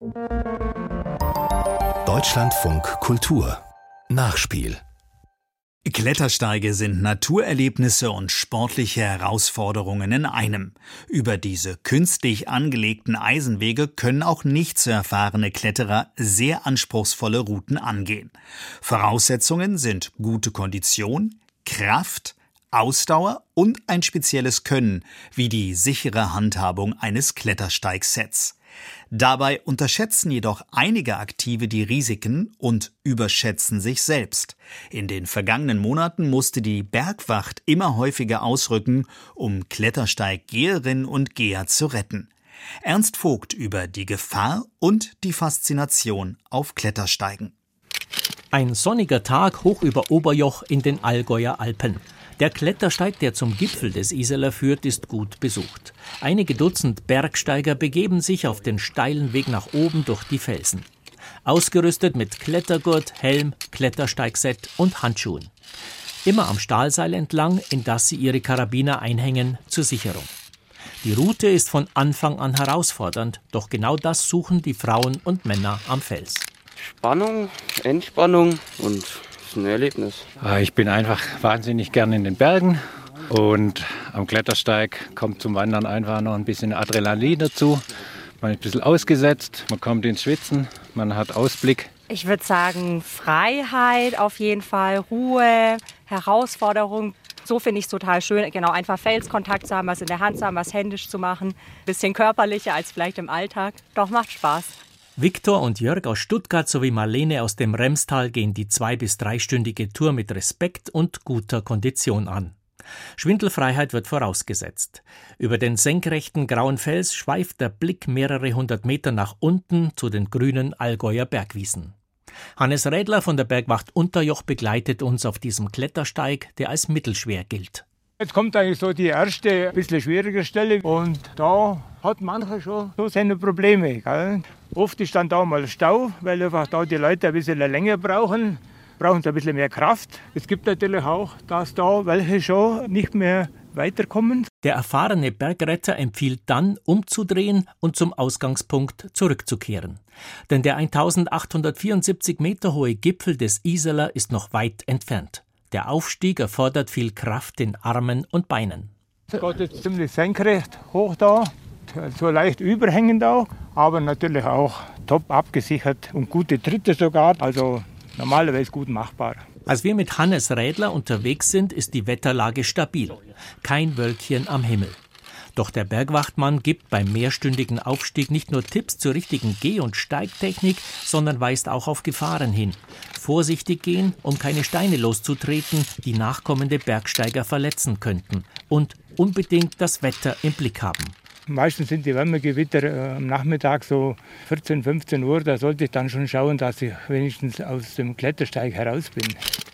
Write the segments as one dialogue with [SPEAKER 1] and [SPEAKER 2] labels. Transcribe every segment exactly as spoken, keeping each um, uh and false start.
[SPEAKER 1] Deutschlandfunk Kultur Nachspiel.
[SPEAKER 2] Klettersteige sind Naturerlebnisse und sportliche Herausforderungen in einem. Über diese künstlich angelegten Eisenwege können auch nicht so erfahrene Kletterer sehr anspruchsvolle Routen angehen. Voraussetzungen sind gute Kondition, Kraft, Ausdauer und ein spezielles Können, wie die sichere Handhabung eines Klettersteigsets. Dabei unterschätzen jedoch einige Aktive die Risiken und überschätzen sich selbst. In den vergangenen Monaten musste die Bergwacht immer häufiger ausrücken, um Klettersteiggeherinnen und Geher zu retten. Ernst Vogt über die Gefahr und die Faszination auf Klettersteigen.
[SPEAKER 3] Ein sonniger Tag hoch über Oberjoch in den Allgäuer Alpen. Der Klettersteig, der zum Gipfel des Iseler führt, ist gut besucht. Einige Dutzend Bergsteiger begeben sich auf den steilen Weg nach oben durch die Felsen. Ausgerüstet mit Klettergurt, Helm, Klettersteigset und Handschuhen. Immer am Stahlseil entlang, in das sie ihre Karabiner einhängen, zur Sicherung. Die Route ist von Anfang an herausfordernd, doch genau das suchen die Frauen und Männer am Fels.
[SPEAKER 4] Spannung, Entspannung und ein Erlebnis.
[SPEAKER 5] Ich bin einfach wahnsinnig gern in den Bergen und am Klettersteig kommt zum Wandern einfach noch ein bisschen Adrenalin dazu. Man ist ein bisschen ausgesetzt, man kommt ins Schwitzen, man hat Ausblick.
[SPEAKER 6] Ich würde sagen Freiheit auf jeden Fall, Ruhe, Herausforderung. So finde ich es total schön, genau, einfach Felskontakt zu haben, was in der Hand zu haben, was händisch zu machen. Bisschen körperlicher als vielleicht im Alltag. Doch, macht Spaß.
[SPEAKER 3] Viktor und Jörg aus Stuttgart sowie Marlene aus dem Remstal gehen die zwei- bis dreistündige Tour mit Respekt und guter Kondition an. Schwindelfreiheit wird vorausgesetzt. Über den senkrechten grauen Fels schweift der Blick mehrere hundert Meter nach unten zu den grünen Allgäuer Bergwiesen. Hannes Rädler von der Bergwacht Unterjoch begleitet uns auf diesem Klettersteig, der als mittelschwer gilt.
[SPEAKER 7] Jetzt kommt eigentlich so die erste, ein bisschen schwierige Stelle und da hat mancher schon so seine Probleme. Gell? Oft ist dann da mal Stau, weil einfach da die Leute ein bisschen länger brauchen, brauchen sie ein bisschen mehr Kraft. Es gibt natürlich auch, dass da welche schon nicht mehr weiterkommen.
[SPEAKER 3] Der erfahrene Bergretter empfiehlt dann, umzudrehen und zum Ausgangspunkt zurückzukehren. Denn der eintausendachthundertvierundsiebzig Meter hohe Gipfel des Iseler ist noch weit entfernt. Der Aufstieg erfordert viel Kraft in Armen und Beinen.
[SPEAKER 7] Es geht jetzt ziemlich senkrecht hoch da, so leicht überhängend auch, aber natürlich auch top abgesichert und gute Tritte sogar, also normalerweise gut machbar.
[SPEAKER 3] Als wir mit Hannes Rädler unterwegs sind, ist die Wetterlage stabil. Kein Wölkchen am Himmel. Doch der Bergwachtmann gibt beim mehrstündigen Aufstieg nicht nur Tipps zur richtigen Geh- und Steigtechnik, sondern weist auch auf Gefahren hin. Vorsichtig gehen, um keine Steine loszutreten, die nachkommende Bergsteiger verletzen könnten. Und unbedingt das Wetter im Blick haben.
[SPEAKER 7] Meistens sind die Wärmegewitter äh, am Nachmittag so vierzehn, fünfzehn Uhr. Da sollte ich dann schon schauen, dass ich wenigstens aus dem Klettersteig heraus bin.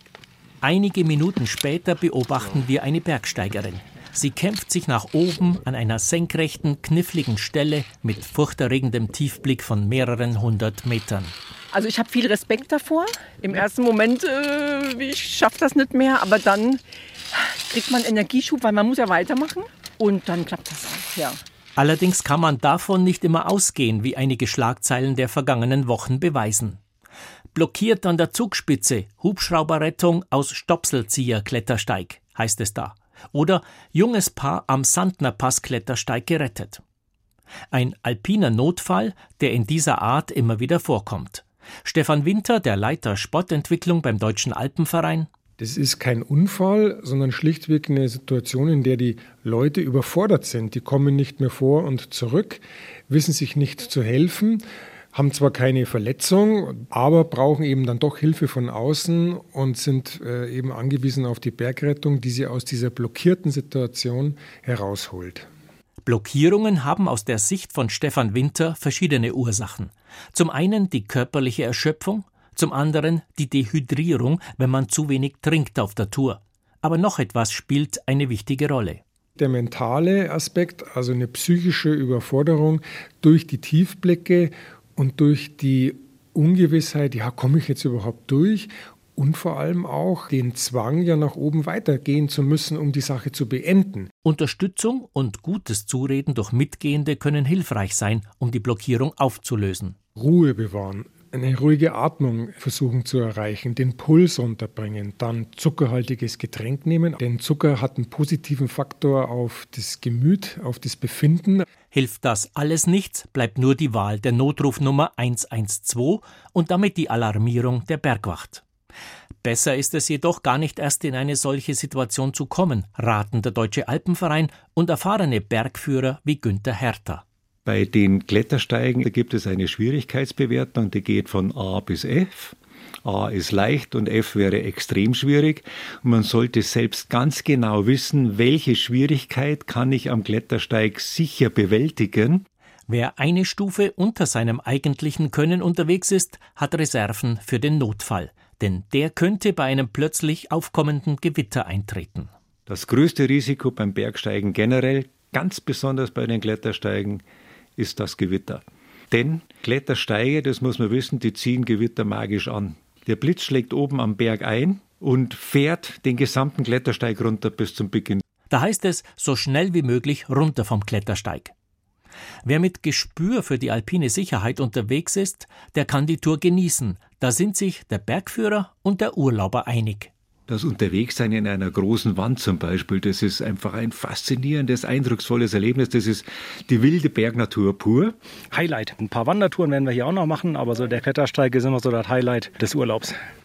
[SPEAKER 3] Einige Minuten später beobachten wir eine Bergsteigerin. Sie kämpft sich nach oben an einer senkrechten, kniffligen Stelle mit furchterregendem Tiefblick von mehreren hundert Metern.
[SPEAKER 8] Also ich habe viel Respekt davor. Im ersten Moment, äh, ich schaffe das nicht mehr, aber dann kriegt man Energieschub, weil man muss ja weitermachen und dann klappt das auch, ja.
[SPEAKER 3] Allerdings kann man davon nicht immer ausgehen, wie einige Schlagzeilen der vergangenen Wochen beweisen. Blockiert an der Zugspitze, Hubschrauberrettung aus Stopselzieher-Klettersteig, heißt es da. Oder junges Paar am Sandnerpass-Klettersteig gerettet. Ein alpiner Notfall, der in dieser Art immer wieder vorkommt. Stefan Winter, der Leiter Sportentwicklung beim Deutschen Alpenverein.
[SPEAKER 9] Das ist kein Unfall, sondern schlichtweg eine Situation, in der die Leute überfordert sind. Die kommen nicht mehr vor und zurück, wissen sich nicht zu helfen, haben zwar keine Verletzung, aber brauchen eben dann doch Hilfe von außen und sind äh, eben angewiesen auf die Bergrettung, die sie aus dieser blockierten Situation herausholt.
[SPEAKER 3] Blockierungen haben aus der Sicht von Stefan Winter verschiedene Ursachen. Zum einen die körperliche Erschöpfung, zum anderen die Dehydrierung, wenn man zu wenig trinkt auf der Tour. Aber noch etwas spielt eine wichtige Rolle.
[SPEAKER 9] Der mentale Aspekt, also eine psychische Überforderung durch die Tiefblicke und durch die Ungewissheit, ja, komme ich jetzt überhaupt durch? Und vor allem auch den Zwang, ja nach oben weitergehen zu müssen, um die Sache zu beenden.
[SPEAKER 3] Unterstützung und gutes Zureden durch Mitgehende können hilfreich sein, um die Blockierung aufzulösen.
[SPEAKER 9] Ruhe bewahren, eine ruhige Atmung versuchen zu erreichen, den Puls runterbringen, dann zuckerhaltiges Getränk nehmen. Denn Zucker hat einen positiven Faktor auf das Gemüt, auf das Befinden.
[SPEAKER 3] Hilft das alles nichts, bleibt nur die Wahl der Notrufnummer eins eins zwei und damit die Alarmierung der Bergwacht. Besser ist es jedoch, gar nicht erst in eine solche Situation zu kommen, raten der Deutsche Alpenverein und erfahrene Bergführer wie Günther Herter.
[SPEAKER 10] Bei den Klettersteigen gibt es eine Schwierigkeitsbewertung, die geht von A bis F. A ist leicht und F wäre extrem schwierig. Und man sollte selbst ganz genau wissen, welche Schwierigkeit kann ich am Klettersteig sicher bewältigen.
[SPEAKER 3] Wer eine Stufe unter seinem eigentlichen Können unterwegs ist, hat Reserven für den Notfall. Denn der könnte bei einem plötzlich aufkommenden Gewitter eintreten.
[SPEAKER 10] Das größte Risiko beim Bergsteigen generell, ganz besonders bei den Klettersteigen, ist das Gewitter. Denn Klettersteige, das muss man wissen, die ziehen Gewitter magisch an. Der Blitz schlägt oben am Berg ein und fährt den gesamten Klettersteig runter bis zum Beginn.
[SPEAKER 3] Da heißt es, so schnell wie möglich runter vom Klettersteig. Wer mit Gespür für die alpine Sicherheit unterwegs ist, der kann die Tour genießen. Da sind sich der Bergführer und der Urlauber einig.
[SPEAKER 10] Das Unterwegssein in einer großen Wand zum Beispiel, das ist einfach ein faszinierendes, eindrucksvolles Erlebnis. Das ist die wilde Bergnatur pur.
[SPEAKER 11] Highlight. Ein paar Wandertouren werden wir hier auch noch machen, aber so der Klettersteig ist immer so das Highlight des Urlaubs.